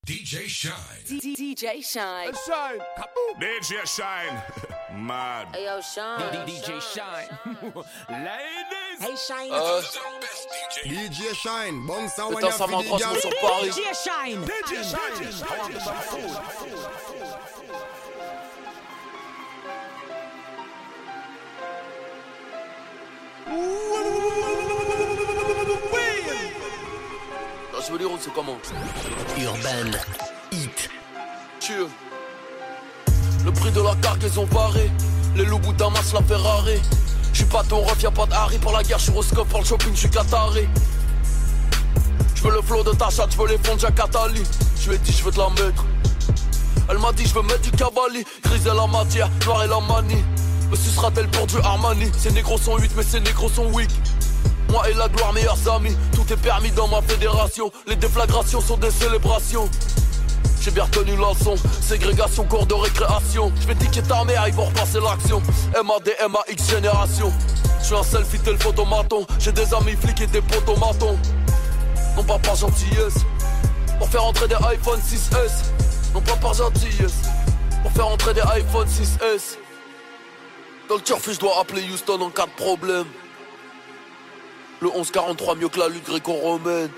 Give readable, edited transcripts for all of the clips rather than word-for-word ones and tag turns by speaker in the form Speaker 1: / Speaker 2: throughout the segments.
Speaker 1: DJ Shine.
Speaker 2: DJ Shine.
Speaker 3: Shine.
Speaker 4: DJ Shine. Mad.
Speaker 2: Hey yo, Shine.
Speaker 3: DJ Shine. Ladies.
Speaker 2: Hey Shine.
Speaker 1: DJ Shine. Bon sound when
Speaker 5: Putain, ça m'en transmet sur Paris.
Speaker 2: DJ Shine.
Speaker 3: DJ Shine.
Speaker 5: La chevalier rouge, c'est comment?
Speaker 6: Urban Hit.
Speaker 5: Tue. Le prix de la cargaison varé. Les loups bout d'un match, la Ferrari. J'suis pas ton ref, y'a pas de Harry. Pour la guerre, j'suis Roscoff. Pour le shopping, j'suis Qatari. J'veux le flow de ta chatte, j'veux les fonds de Jack Attali. J'lui ai dit, j'veux te la mettre. Elle m'a dit, j'veux mettre du Cavalli. Grise et la matière, noir et la manie. Me sucera-t-elle pour du Armani? Ces négros sont 8, mais ces négros sont weak. Moi et la gloire, meilleurs amis. Tout est permis dans ma fédération. Les déflagrations sont des célébrations. J'ai bien retenu la leçon. Ségrégation, cours de récréation. J'vais niquer ta mère, ils vont repasser l'action. MAD, MAX génération. J'suis un selfie tel photomaton. J'ai des amis flics et des potomatons. Non pas par gentillesse. Pour faire entrer des iPhone 6S. Non pas par gentillesse. Pour faire entrer des iPhone 6S. Dans le turf, je dois appeler Houston en cas de problème. Le 1143 mieux que la lutte gréco-romaine.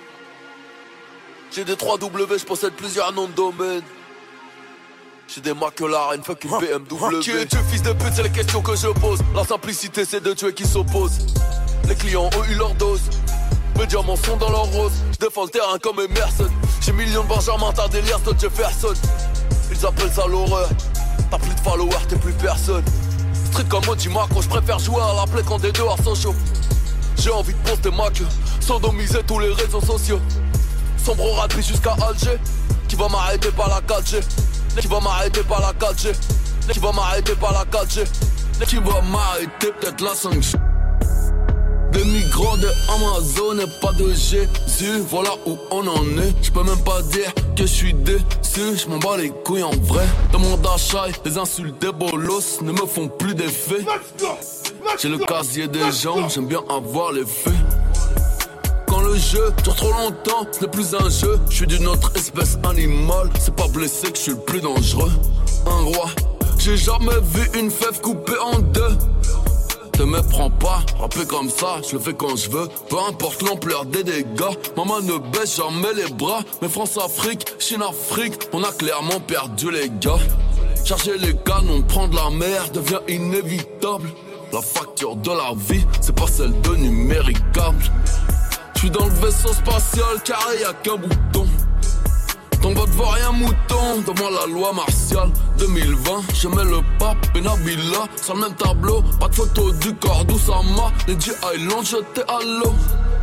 Speaker 5: J'ai des 3W, je possède plusieurs noms de domaine. J'ai des McLaren, fuck une BMW. Qui es-tu fils de pute, c'est les questions que je pose. La simplicité c'est de tuer qui s'oppose. Les clients ont eu leur dose. Mes diamants sont dans leur rose. Je défends le terrain comme Emerson. J'ai millions de Benjamin, t'as des liasses de Jefferson. Ils appellent ça l'horreur. T'as plus de followers, t'es plus personne. Street comme Moji Macro, je préfère jouer à la play quand des dehors sont chauds. J'ai envie de poster ma queue, sodomiser tous les réseaux sociaux. Sombre au rapide jusqu'à Alger. Qui va m'arrêter par la 4G? Qui va m'arrêter par la 4G? Qui va m'arrêter par la 4G? Qui va m'arrêter peut-être la 5G? Des migrants de Amazon et pas de Jésus. Voilà où on en est. J'peux même pas dire que j'suis déçu. J'm'en bats les couilles en vrai. Dans mon d'achat, les insultes des bolos ne me font plus d'effet. J'ai le casier des gens, j'aime bien avoir les faits. Quand le jeu dure trop longtemps, ce n'est plus un jeu. Je suis d'une autre espèce animale. C'est pas blessé que je suis le plus dangereux. Un roi, j'ai jamais vu une fève coupée en deux. Te méprends pas, rapper comme ça, je le fais quand je veux. Peu importe l'ampleur des dégâts, maman ne baisse jamais les bras. Mais France-Afrique, Chine-Afrique, on a clairement perdu les gars. Charger les canons, prendre la mer devient inévitable. La facture de la vie, c'est pas celle de numéricable. J'suis dans le vaisseau spatial, carré y'a qu'un bouton. Ton vote vaut rien mouton, devant la loi martiale 2020, je mets le pape et Nabila sur le même tableau. Pas de photo du corps d'Oussama, les G.I. l'ont jeté à l'eau.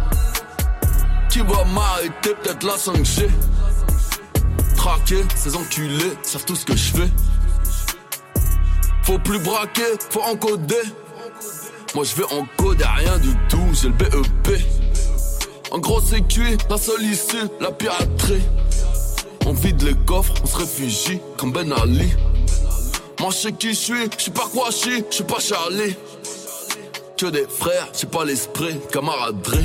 Speaker 5: Qui va m'arrêter, peut-être la 5G. Traquer, ces enculés savent tout ce que je fais. Faut plus braquer, faut encoder. Moi je vais encoder rien du tout, j'ai le BEP. En gros c'est cuit, la seule issue, la piraterie. On vide les coffres, on se réfugie comme Ben Ali. Moi je sais qui je suis pas Kouachi, je suis pas Charlie. Que des frères, j'ai pas l'esprit, camaraderie.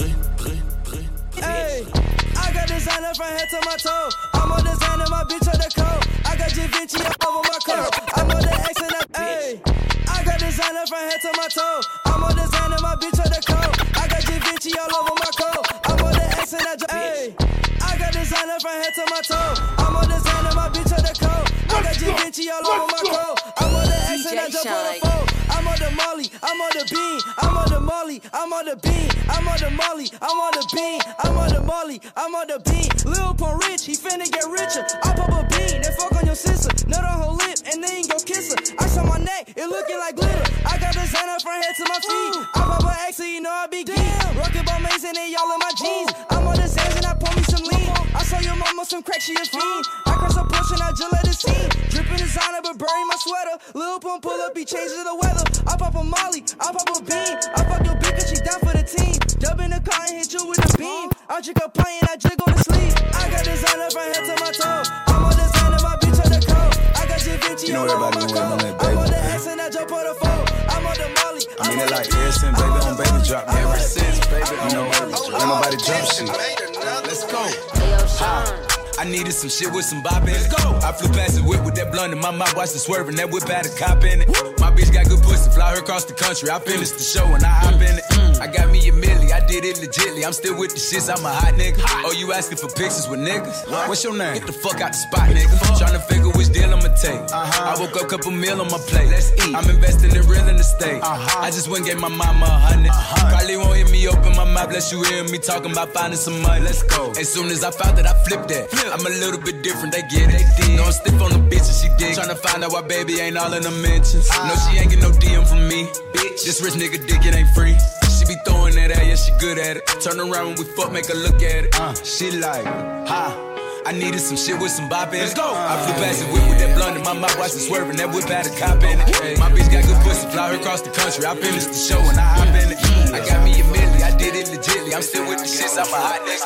Speaker 7: Hey, I got designer from head to my toe. I'm a designer, my bitch on the coat. I got Givenchy all over my coat. I'm on the X and that. Hey, I got designer from head to my toe. I'm a designer, my bitch on the coat. I got Givenchy all over my coat. I'm on the X and that. Hey, I got designer from head to my toe. I'm a designer, my bitch on the coat. I got Givenchy all over my coat. I'm on the X and that jump on the phone. I'm on the Molly, I'm on the bean, I'm on the Molly, I'm on the bean, I'm on the Molly, I'm on the bean, I'm on the Molly, I'm on the bean. Lil Pump rich, he finna get richer. I pop a bean, then fuck on your sister. Nut on her lip, and then go kiss her. Ice on my neck, it looking like glitter. I got designer from head to my feet. I pop a X, so you know I be geek. Rockin' by Mason and y'all in my jeans. I'm on the sands and I pour me some lean. I saw your mama some crack, she a fiend. I crush a portion, I just let it steam. Drippin' designer, but bury my sweater. Lil Pump pull up, he changes the weather. I pop a Molly, I pop a bean. I fuck your bitch cause she down for the team. Dub in the car and hit you with a beam. I drink a pint and I just go to sleep. I got designer from head to my toe. I'm on designer, my bitch on the coat. I got Givenchy all over my coat. I'm on the X and I jump on the phone. I'm on the Molly.
Speaker 8: I mean it like ever since baby on baby drop. Ever since baby, you know, ain't nobody jump shit. Let's go. I needed some shit with some bop in it. I flew past the whip with that blunt in my mouth, watched it swerving. That whip had a cop in it. My bitch got good pussy, fly her across the country. I finished the show and I hop in it. I got me a milli, I did it legitly. I'm still with the shits, I'm a hot nigga. Oh, you asking for pictures with niggas? What's your name? Get the fuck out the spot, nigga. Tryna figure which deal I'ma take. I woke up, couple meal on my plate. Let's eat. I'm investing in real estate. I just went and gave my mama 100. Probably won't hear me open my mouth, bless you hear me talking about finding some money. Let's go. As soon as I found that, I flipped that. I'm a little bit different, they get it. No, I'm stiff on the bitch and she dig. Tryna find out why baby ain't all in the mentions. No, she ain't get no DM from me. Bitch, this rich nigga dick, it ain't free. She be throwing that at, yeah, she good at it. Turn around when we fuck, make her look at it. She like, I needed some shit with some bop in it. Let's go. I flew past the whip with that blunt in my mouth, watched it swerving. That whip had a cop in it. My bitch got good pussy, fly her across the country. I finished the show and I hop in it. I got me a milli, I did it legitly. I'm still with the shits, I'm a hot nigga.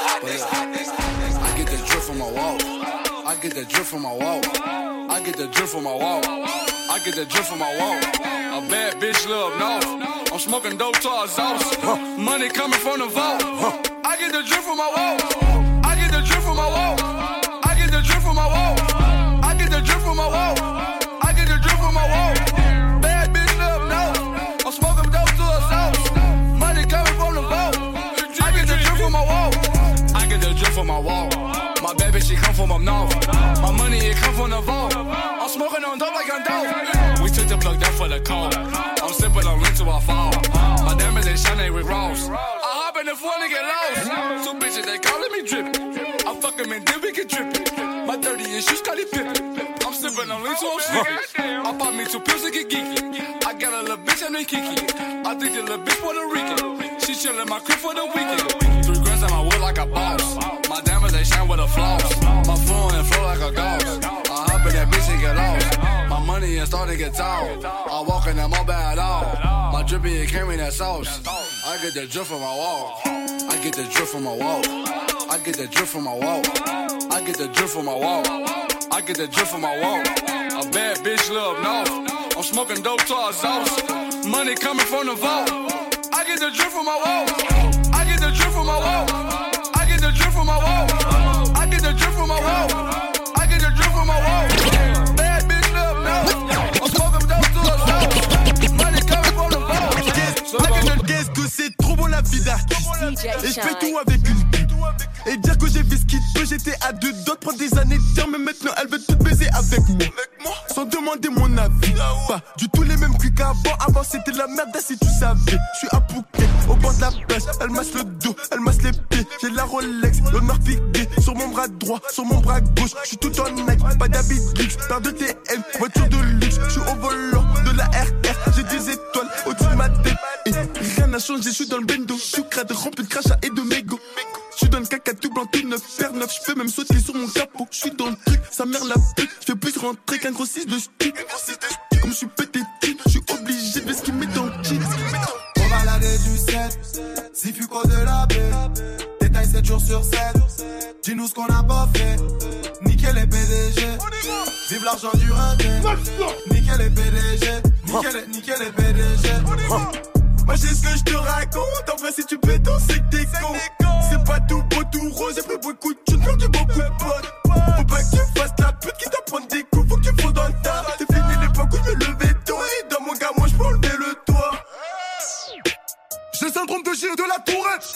Speaker 5: I get the drip from my wall. I get the drip from my wall. I get the drip from my wall. I get the drip from my wall. A bad bitch love north. I'm smoking dope to our sauce. Money coming from the vault. I get the drip from my wall. I get the drip from my wall. I get the drip from my wall. I get the drip from my wall. I get the drip from my wall. Bad bitch love north. I'm smoking dope to our sauce. Money coming from the vault. I get the drip from my wall. I get the drip from my wall. My baby, she come from up north. My money, it come from the vault. I'm smoking on dope like I'm dope. We took the plug down for the cold. I'm sipping on lean till I fall. My diamonds, they shine with Ross. I hop in the phone and get lost. Two bitches, they calling me drippin'. I fuck them and then we get drippin'. My 30 issues, Scottie Pippen. I'm sipping on lean till I'm sleeping. I pop me 2 pills to get geeky. I got a little bitch named Kiki. I think the little bitch Puerto Rican. She chillin' my crib for the weekend. 3 grams on my wood like a boss. My diamonds, they shine with a floss. My phone and flow like a ghost. I hop in that bitch and get lost. My money is starting to get tall. I walk in that mall bad all. My drippy, it carry that sauce. I get the drip from my wall. I get the drip from my wall. I get the drip from my wall. I get the drip from my wall. I get the drip from my wall. A bad bitch love north. I'm smoking dope to our sauce. Money coming from the vault. I get the drip from my wall. I get the drip from my wall. I get the drip from my wall. I get the drip from my wall. I get the drip from my wall. Bad bitch love north. I'm smoking dope to our sauce. Money coming from the vault.
Speaker 9: Qu'est-ce que c'est trop bon la vie d'artiste. Et je fais tout avec une pute. Et dire que j'ai fait ce qu'il peut, j'étais à 2 doigts de prendre des années de terre. Mais maintenant elle veut tout baiser avec moi. Sans demander mon avis. Pas du tout les mêmes culs qu'avant. Avant c'était la merde, si tu savais. Je suis à Phuket, au bord de la plage. Elle masse le dos, elle masse les pieds. J'ai la Rolex, l'honneur piqué. Sur mon bras droit, sur mon bras gauche. Je suis tout en Nike, pas d'habit de luxe. Paire de TM, voiture de luxe. Je suis au volant de la RR. J'ai des étoiles au-dessus de ma tête. Et rien n'a changé, je suis dans le bendo. Je suis crade, rempli de crachats et de mégots. Je suis dans le caca tout blanc, tout neuf, paire neuf. Je peux même sauter sur mon capot. Je suis dans le truc, sa mère la pute. Je fais plus rentrer qu'un gros 6 de stu. Comme je suis pété, je suis obligé de ver ce qu'il met dans le jean.
Speaker 10: On va l'aller du 7, Zifuco de la baie. Détail 7 jours sur 7. Dis-nous ce qu'on a pas fait. Nickel les PDG. Vive l'argent du raté. Nickel les PDG. Nickel les PDG.
Speaker 9: Moi j'ai ce que je te raconte. En vrai si tu pétons c'est que t'es con. C'est pas tout beau tout rose. J'ai pris beaucoup de thunes, perdu beaucoup de potes. Faut pas que tu fasses la pute qui t'apprend des coups. Faut que tu fous dans le tas. C'est fini l'époque où je me levais tôt. Et dans mon gars moi je peux enlever le toit. J'ai le syndrome de Gilles de la Tourette.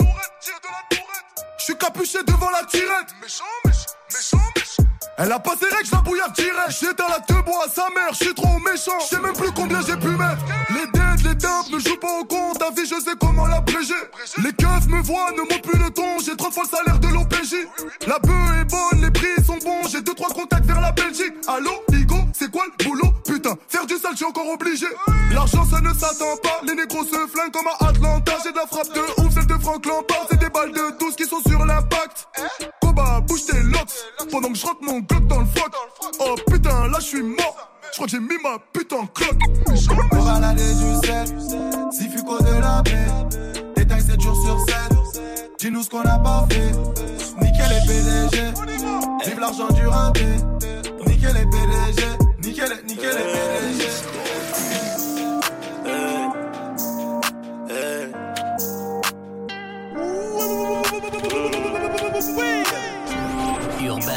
Speaker 9: Je suis capuché devant la tirette. Méchant. Elle a pas ses règles, je la bouillard direct. J'éteins la te bois à sa mère, je suis trop méchant. Je sais même plus combien j'ai pu mettre. Les dettes, les dumps ne jouent pas au compte. Ta vie, je sais comment l'abréger. Les keufs me voient, ne montent plus le ton. J'ai 30 fois le salaire de l'OPJ. La bœuf est bonne, les prix sont bons. J'ai 2-3 contacts vers la Belgique. Allô, Igo, c'est quoi le boulot? Putain, faire du sale, je suis encore obligé. L'argent, ça ne s'attend pas. Les négros se flinguent comme à Atlanta. J'ai de la frappe de ouf, celle de Franck Lampard. C'est des balles de 12 qui sont sur l'impact. Koba, bouge tes locks. Pendant que je rentre mon glock dans le froc. Oh putain, là je suis mort. Je crois que j'ai mis ma pute en cloque.
Speaker 10: On va l'aller du 7, Zifuco de la baie. Détail 7 jours sur 7. Dis-nous ce qu'on a pas fait. Nickel les PDG. Vive l'argent du raté. Nickel les PDG. Nickel les PDG.
Speaker 6: Urbaine.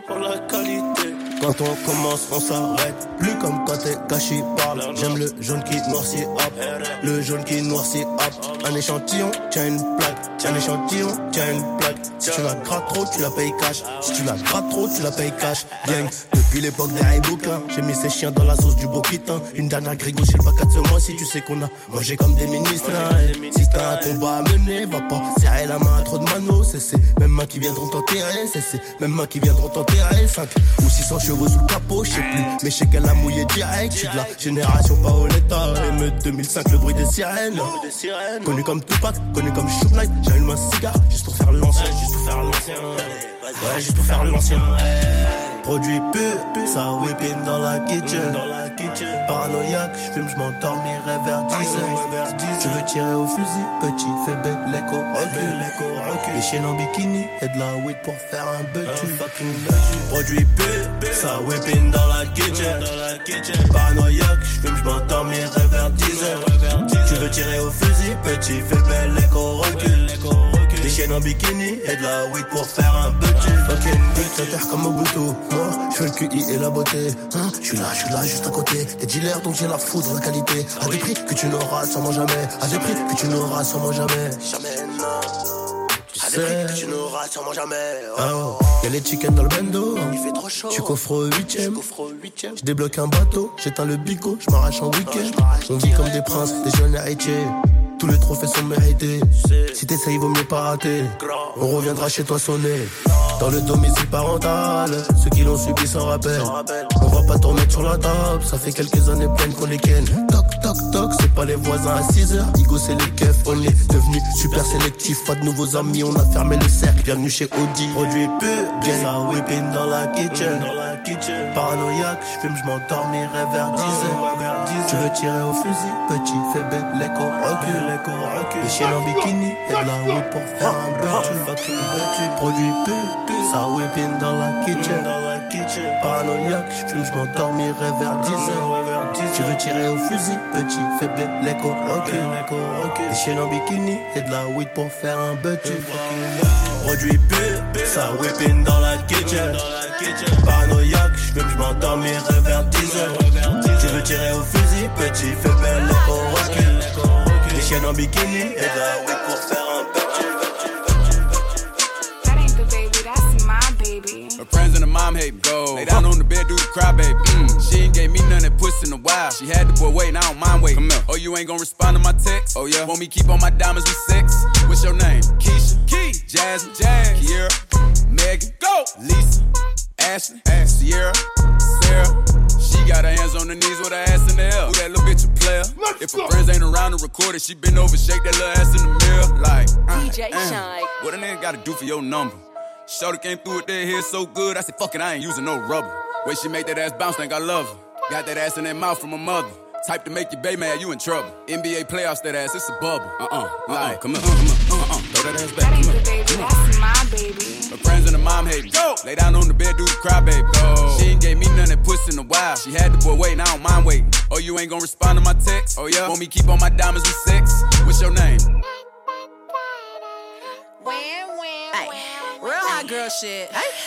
Speaker 11: pour la qualité. Quand on commence, on s'arrête. Plus comme quand t'es gâché par là. J'aime le jaune qui noircit, hop. Le jaune qui noircit, hop. Un échantillon, tiens une plaque. Un échantillon, tiens une plaque. Si tu la grattes trop, tu la payes cash. Si tu la grattes trop, tu la payes cash. Gang, depuis l'époque des Haïbouquins, j'ai mis ces chiens dans la sauce du Boquitin. Une dernière grégouche, j'ai le pack de ce mois. Si tu sais qu'on a mangé comme des ministres. Si t'as un combat à mener, va pas serrer la main à trop de manos. C'est ces mêmes mains qui viendront t'enterrer. C'est ces mêmes mains qui viendront t'enterrer. 5 ou 600 chevaux sous le capot, je sais plus. Mais je sais qu'elle a mouillé direct. Je suis de la génération Paoletta. Émeute 2005, le bruit des sirènes. Connu comme Tupac, connu comme Shook Knight. J'allume un cigare juste pour faire l'ancien. Juste pour faire l'ancien. Ouais, juste pour faire l'ancien. Produit pur, ça whipping dans la kitchen. Paranoïaque, j'fume, j'm'endormirai vers 10h. Tu veux tirer au fusil, petit, fais bête, l'écho, recule. Les chiens en bikini et de la weed pour faire un butu. Produit pur, ça whipping dans la kitchen. Paranoïaque, j'fume, j'm'endormirai vers 10h. Tu veux tirer au fusil, petit, fais bête, l'écho, recule. Des chiennes en bikini et de la weed pour faire un butu. Fucking but, ça terre comme Mobutu. Moi, j'fais le QI et la beauté. J'suis là, juste à côté. Des dealers, donc j'ai la foudre, la qualité. À des prix que tu n'auras sûrement jamais. À des prix que tu n'auras sûrement jamais. Jamais, non. À des prix que tu n'auras sûrement jamais. Oh. Y'a les chickens dans le bendo. Il fait trop chaud. Tu coffres au 8ème. J'débloque un bateau, j'éteins le bigot, j'm'arrache en week-end. On vit comme des princes, des jeunes héritiers. Tous les trophées sont mérités. Si t'essayes, vaut mieux pas rater. On reviendra chez toi sonner. Dans le domicile parental, ceux qui l'ont subi s'en rappellent. On va pas t'en mettre sur la table. Ça fait quelques années pleines qu'on les ken. Toc, toc, toc, c'est pas les voisins à 6h. Igo, c'est les keufs. On est devenu super sélectif. Pas de nouveaux amis, on a fermé le cercle. Bienvenue chez Audi. Produit pur, ça whipping dans la kitchen. Paranoïaque, j'fume, j'm'endormirai vers 10h. Tu veux tirer au fusil, petit, fais bête, l'écho, recule. Les chiens en bikini et de la weed pour faire un butu. Produit pur, ça whipping dans la kitchen. Paranoïaque, j'fume, j'm'endormirai vers 10h. Tu veux tirer au fusil, petit, fais bête, l'écho, recule. Les chiens en bikini et de la weed pour faire un butu. Produit pur, ça whipping dans la kitchen. Paranoïaque, j'fume, j'm'endormirai vers 10h. Tu veux tirer au fusil, petit, fais belle, l'écho, recule. Les chiennes en bikini et de la weed pour faire un butu.
Speaker 12: That ain't the baby, that's my baby.
Speaker 8: Her friends and her mom hate me. Go. Lay down on the bed, do the cry, baby. She ain't gave me none that puss in a while. She had the boy waiting, I don't mind waiting. Come here. Oh, you ain't gonna respond to my text? Oh, yeah. Want me keep on my diamonds with sex? What's your name? Keisha, Key, Jasmine, Kiera, Megan, go, Lisa, Ashley, Sierra, Sarah. She got her hands on her knees with her ass in the air. Who that little bitch a player? If her friends ain't around to record it, she been over, shake that little ass in the mirror. Like,
Speaker 2: DJ Shine.
Speaker 8: What a nigga gotta do for your number? Shorty came through with that hair so good, I said, fuck it, I ain't using no rubber. Way she make that ass bounce, think I love her. Got that ass in that mouth from her mother. Type to make your baby mad, you in trouble. NBA playoffs, that ass, it's a bubble. Like, come on, throw that ass back.
Speaker 12: That ain't the baby, that's my baby.
Speaker 8: Her friends and her mom hate me. Go. Lay down on the bed, do the cry, baby. Go. She ain't gave me none that puss in a while. She had the boy waiting, I don't mind waiting. Oh, you ain't gonna respond to my text? Oh, yeah? Want me keep on my diamonds with sex? What's your name?
Speaker 13: Real hot girl shit.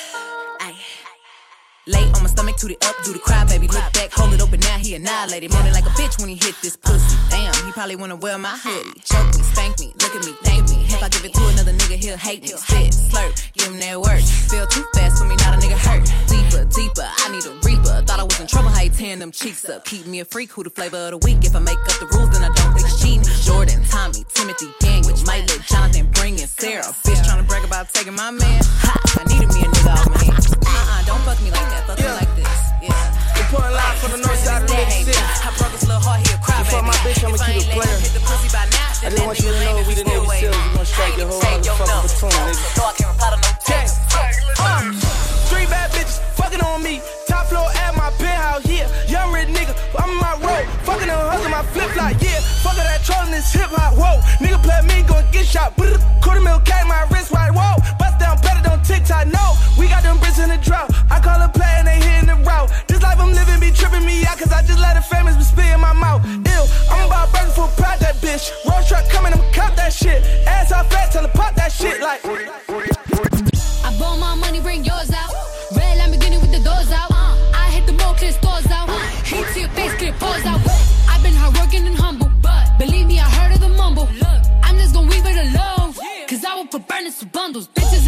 Speaker 13: Lay on my stomach, toot it up, do the cry, baby. Look back, hold it open, now he annihilated. Moaning like a bitch when he hit this pussy. Damn, he probably wanna wear my hoodie. Choke me, spank me, look at me, thank me. If I give it to another nigga, he'll hate me. Spit, slurp, give him that work. Feel too fast for me, not a nigga hurt. Deeper, deeper, I need a reaper. Thought I was in trouble, how you tearing them cheeks up. Keep me a freak, who the flavor of the week. If I make up the rules, then I don't think it's cheating. Jordan, Tommy, Timothy, Daniel, might let Jonathan bring in Sarah. Bitch tryna brag about taking my man. Ha, I needed me a nigga off my hands. Don't fuck me like that, fuck me like this. Yeah.
Speaker 14: Reporting live from the north side of Nick City.
Speaker 13: I broke his little heart, he'll cry, baby.
Speaker 14: Fuck my bitch, I'ma keep it playing. I just want you to know we the Navy SEALs. We gon' strike your whole motherfucking platoon, nigga.
Speaker 13: No, I can't reply to no text.
Speaker 14: Three bad bitches fucking on me. Top floor at my penthouse, yeah. Young rich nigga, I'm in my road. Fucking on hustle, my flip flop, yeah. Fuck all that trolling, this hip hop, whoa. Nigga play me, gon' get shot. Quarter mil K, my wrist right, whoa. Bust down better, don't TikTok, no. We got them bricks in the drought. I call a play and they hitting the route. This life I'm living be tripping me out, cause I just let the famous be spit in my mouth. Ew, I'm about burger for proud that bitch. Road truck coming, I'ma cop that shit. Ass all fat, tell her pop that shit like.
Speaker 15: I bought my money, bring yours out. Red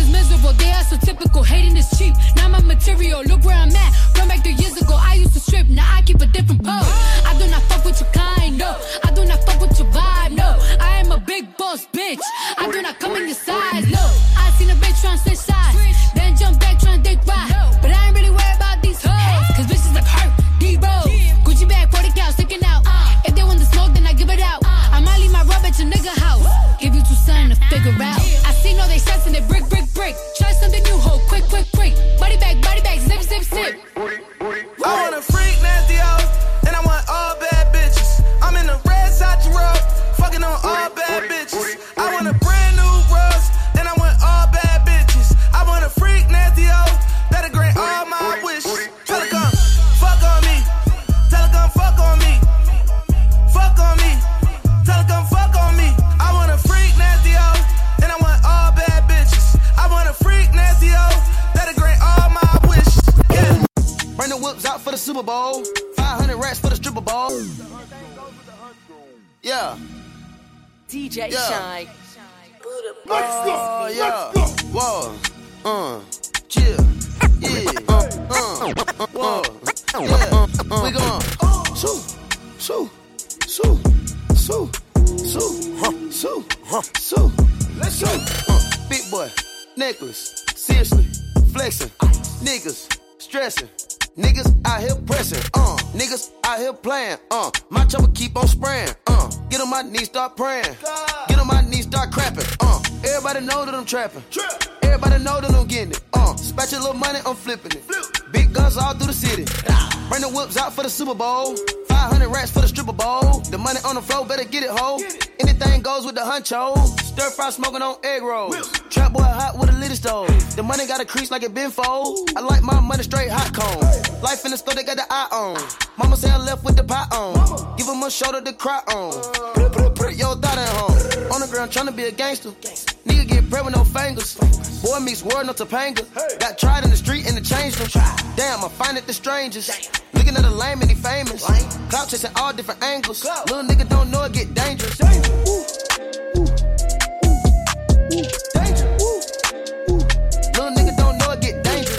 Speaker 15: is miserable, they are so typical. Hating is cheap, now my material. Look where I'm at. Run back 3 years ago, I used to strip, now I keep a different pose. I do not fuck with your kind, no. I do not fuck with your vibe, no. I am a big boss bitch. I do not come in your size, no. I seen a bitch tryna switch sides, then jump back tryna dick ride. But I ain't really worried about these hoes, cause bitches like her, D-Rose. Gucci bag, 40 cow sticking out. If they want the smoke, then I give it out. I might leave my rub at your nigga house. Give you 2 something to figure out. I see all they shots and they brick. Try something new, ho, quick. Body bag, zip.
Speaker 14: I want a freak, nasty hoes, and I want all bad bitches. I'm in the red Sachi robe, fucking on all bad bitches. I want a brand new rose, and I want all bad bitches. I want a freak, nasty hoe, that'll grant all my wishes. Tell her come, fuck on me. Tell her come, fuck on me. Fuck on me. Tell her come, fuck on me. I want a freak, nasty hoe, and I want all bad bitches. I want a freak, nasty hoe, that'll grant all my wishes. Yeah.
Speaker 16: Bring the whips out for the Super Bowl. 500 racks for the stripper ball. Yeah.
Speaker 2: DJ Shine.
Speaker 16: Oh, yeah. Whoa. Chill. Yeah. Whoa. Yeah. We gon' Sue. Let's go. Big boy. Necklace. Seriously. Flexing. Niggas. Stressing. Niggas out here pressing, niggas out here playing, my chopper keep on spraying, get on my knees, start praying, get on my knees, start crapping, everybody know that I'm trapping, everybody know that I'm getting it, spatch a little money, I'm flipping it, big guns all through the city, bring the whips out for the Super Bowl, 500 racks for the stripper bowl, the money on the floor, better get it, ho, anything goes with the huncho, stir fry smoking on egg rolls, trap boy hot with a little stove, the money got a crease like it been fold, I like my money straight hot cone. Life in the store, they got the eye on. Mama say I left with the pot on. Give him a shoulder to cry on. Put your thought at home. On the ground tryna be a gangster. Nigga get bread with no fingers. Boy meets word, no Topanga. Got tried in the street and it changed them. Damn, I find it the strangest. Looking at the lame and he famous. Clout chasing all different angles. Little nigga don't know it get dangerous. Little nigga don't know it get dangerous.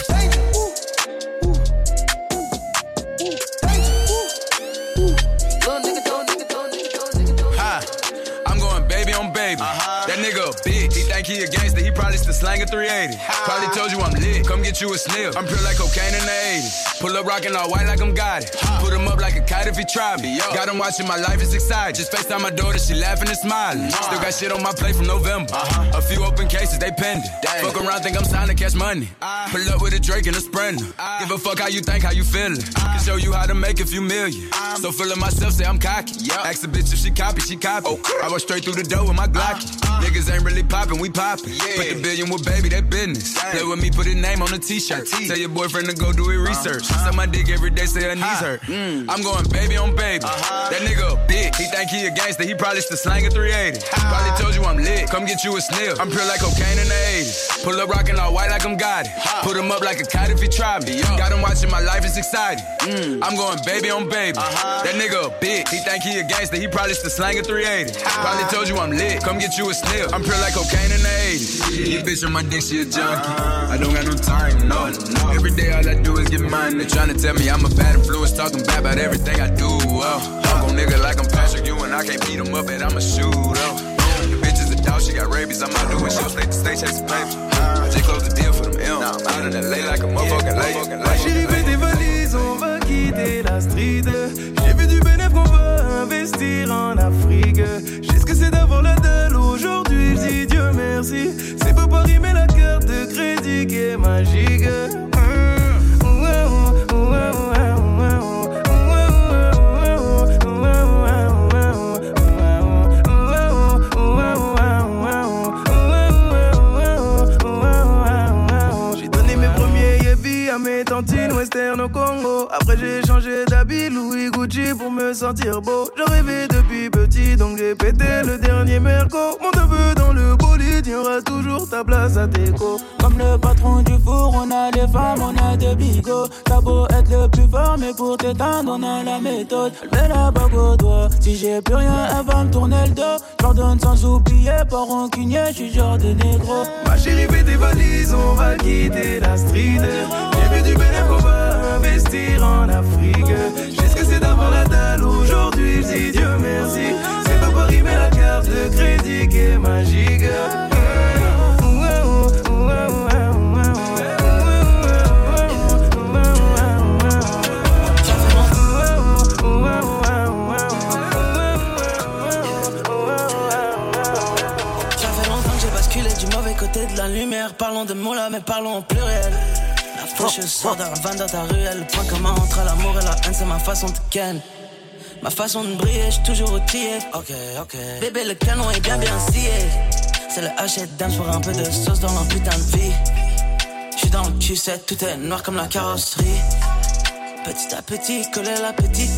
Speaker 8: Baby. That nigga a bitch. He think he a gangster, he probably still slangin' 380. Probably told you I'm lit, come get you a sniff. I'm pure like cocaine in the 80s. Pull up rockin' all white like I'm got it. Put him up like a kite if he try me. Got him watching, my life is exciting. Just FaceTime my daughter, she laughing and smiling. Still got shit on my plate from November. A few open cases, they pending. Fuck around, think I'm signed to catch money. Pull up with a Drake and a Sprinter. Give a fuck how you think, how you feelin'. Can show you how to make a few million. So full of myself, say I'm cocky. Ask the bitch if she copy, she copy. I walk straight through the door with my Glocky. Niggas ain't really poppin', we poppin'. Put the billion with baby, that business. Play with me, put his name on the t-shirt. Tell your boyfriend to go do his research. Suck my dick every day, say her knees hurt. I'm going baby on baby. That nigga a bitch. He think he a gangster, he probably still slangin' 380. Probably told you I'm lit, come get you a sniff. I'm pure like cocaine in the 80s. Pull up rockin' all white like I'm got it. Put him up like a kite if he try me. Got him watching, my life is exciting. I'm going baby on baby. That nigga a bitch. He think he a gangster, he probably still slangin' 380. Probably told you I'm lit, come get you a sniff. I'm pure like cocaine in the 80s. Your bitch on my dick, she a junkie. I don't got no time, no. Every day all I do is get money. They tryna tell me I'm a bad influence, talking bad about everything I do. Hug on nigga like I'm Patrick Ewing. I can't beat him up, and I'm a shooter. The bitch is a dog, she got rabies. I'm out doing shows, state to state, chasing paper. I just closed the deal for them M. Out in LA like a motherfucking lake.
Speaker 17: J'ai fait des valises, on va quitter la street. J'ai vu du bénéf qu'on va investir en Afrique. J'ai ce que c'est d'avoir la dalle aujourd'hui, je dis Dieu merci. C'est pas Paris mais la carte de crédit qui est magique. mes tantines western au Congo. Après j'ai changé d'habit Louis Gucci pour me sentir beau. Je rêvais depuis petit donc j'ai pété le dernier Merco. Mon neveu dans le bolide, il y aura toujours ta place à déco.
Speaker 18: Comme le patron du four, on a les femmes, on a des bigots. T'as beau être le plus fort, mais pour t'éteindre, on a la méthode. Elle met la bague au doigt. Si j'ai plus rien, elle va me tourner le dos. J'ordonne sans oublier, pas rancunier, j'suis genre de négro.
Speaker 17: Ma chérie, fais tes valises, on va quitter la street. J'ai vu du bénéfice qu'on va investir en Afrique. J'ai ce que c'est d'avoir la dalle aujourd'hui, je dis Dieu merci. C'est pas Paris, mais la carte de crédit qui est magique.
Speaker 18: De la lumière, parlons de mots là, mais parlons en pluriel. La faucheuse sort d'un van dans ta ruelle. Le point commun entre l'amour et la haine, c'est ma façon de ken. Ma façon de briller, j'suis toujours outillé. Ok. Bébé, le canon est bien scié. C'est le H&M pour un peu de sauce dans leur putain de vie. J'suis dans le Q7, tout est noir comme la carrosserie. Petit à petit, coller l'appétit.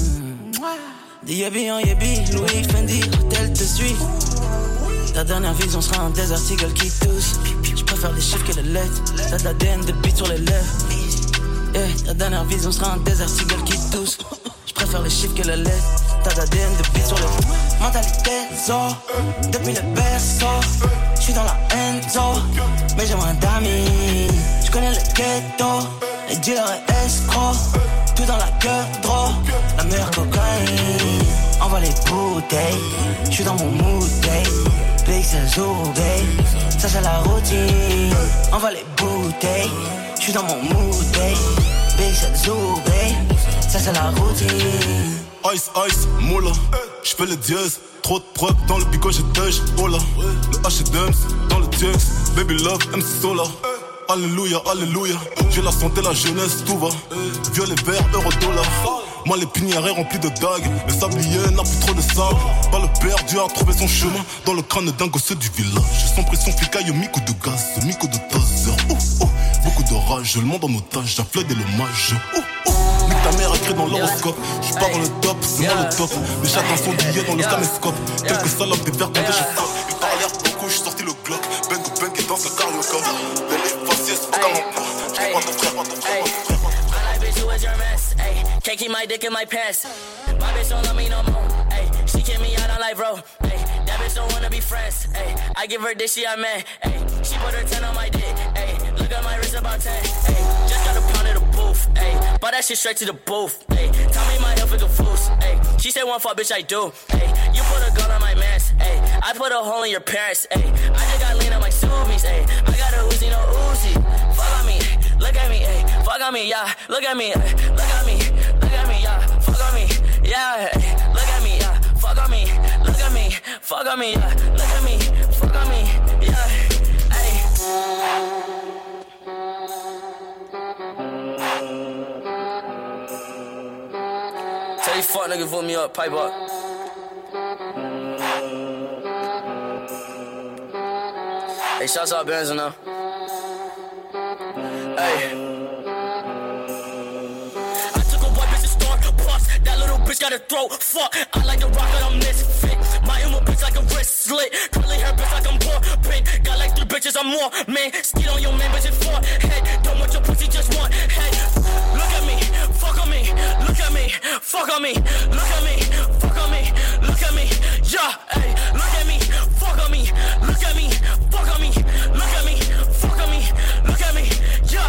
Speaker 18: Des yébis en yébi, Louis Fendi, l'hôtel te suit. Ta dernière vision sera un désert seagull qui tousse. J'préfère les chiffres que les lettres. T'as de l'ADN de bite sur les lèvres. Ta dernière vision sera un désert seagull qui tousse. J'préfère les chiffres que les lettres. T'as de l'ADN de bite sur les lèvres. Mentalité zo, depuis le berceau. J'suis dans la Enzo, mais j'ai moins d'amis. J'connais le ghetto, les dealers et escrocs. Tout dans la gueule, draw, la meilleure cocaïne. Envoie les bouteilles, j'suis dans mon mood, Big c'est jour, babe. Ça c'est la routine. Envoie les bouteilles. J'suis dans mon mood, babe. Big c'est jour, babe. Ça c'est la routine.
Speaker 9: Ice, moula. J'fais le dièse. Trop de preuves dans le bigot, j'ai deuil. Oh là. Le H&M dans le Tux. Baby love, MC Sola. Alléluia. J'ai la santé, la jeunesse, tout va. Violet, vert, euro, dollar. Moi les pinières remplis de dagues. Le sablier n'a plus trop de sable. Pas le perdu a trouvé son chemin dans le crâne d'un gosse du village. Sans pression flicaille, mi-coup de gaz, mi-coup de taser. Beaucoup de rage, le monde en otage, j'afflède et l'hommage. Nique ta mère écrit dans l'horoscope. J'pars dans le top, c'est moi le top. Les chatons sont liés dans le caméscope. Quelques salopes, des verres quand je frappe. Une barrière beaucoup, j'suis sorti le Glock. Bang et danse la carioca. Belle et faciès, aucun nom. J'cris pas ton frère.
Speaker 19: Can't keep my dick in my pants. My bitch don't love me no more. Ay, she kick me out on live road. Ay, that bitch don't wanna be friends. Ay, I give her dick, she a man. Ay, she put her 10 on my dick. Ay, look at my wrist about 10. Ay, just got a pound of the booth. Ay, bought that shit straight to the booth. Ay, tell me my health is a fool's. Ay, she said one fuck, bitch, I do. Ay, you put a gun on my mans. Ay, I put a hole in your parents. Ay, I just got lean on my Subies. Ay, I got a Uzi, no Uzi. Fuck on me, look at me. Ay, fuck on me, yeah. Look at me, look at me. Look at me, yeah, fuck on me, yeah. Look at me, yeah, fuck on me. Look at me, fuck on me, yeah. Look at me, fuck on me, yeah. Hey. Tell these fuck niggas vote me up, pipe up. Hey, shouts out Benz now. Hey. That little bitch got a throat, fuck. I like the rock and I'm misfit. My emo bitch like a wrist slit. Curly hair bitch like I'm poor pink. Got like 3 bitches, I'm more man. Skeet on your man, bitch, it's 4 head. Don't want your pussy, just one head. Look at me, fuck on me. Look at me, fuck on me. Look at me, fuck on me. Look at me, yeah, hey. Look at me, fuck on me. Look at me, fuck on me. Look at me, fuck on me. Look at me, yeah.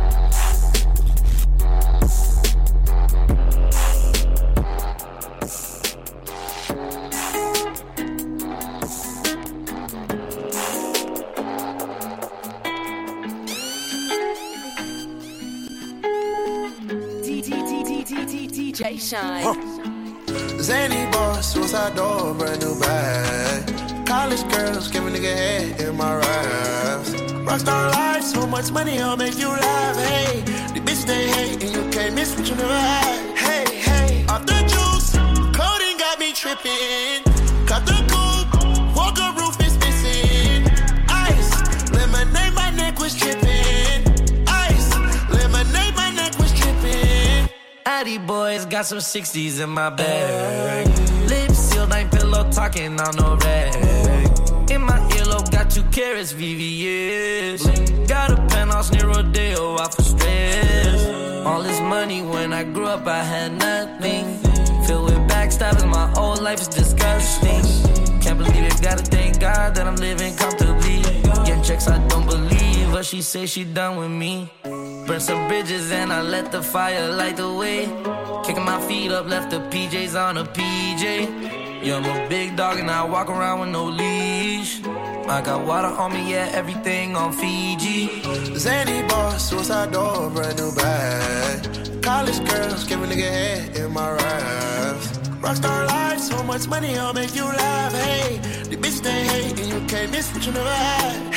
Speaker 2: DJ Shine.
Speaker 10: Zany boss, suicide door, brand new bag. College girls, give a nigga head in my raps. Rockstar life, so much money, I'll make you laugh. Hey, the bitch they hate, and you can't miss what you never had. Hey, off the juice, coding got me tripping. Cut the coupe, walker roof is missing. Ice, lemonade, my neck was tripping. Ice, lemonade.
Speaker 20: Natty boys got some 60s in my bag. Lips sealed, ain't pillow talking on no rag. In my earlobe, got 2 carats, VVS. Got a penthouse near Rodeo, out for stress. All this money, when I grew up, I had nothing. Filled with backstabbing, my whole life is disgusting. Can't believe it, gotta thank God that I'm living comfortably. Getting checks, I don't believe, but she say she done with me. Burn some bridges and I let the fire light the way. Kicking my feet up, left the PJs on a PJ. Yeah, I'm a big dog and I walk around with no leash. I got water on me, yeah, everything on Fiji.
Speaker 10: Zany boss, suicide door, brand new bag. College girls, give a nigga head in my raps. Rockstar life, so much money, I'll make you laugh. Hey, the bitch they hate and you can't miss what you never had.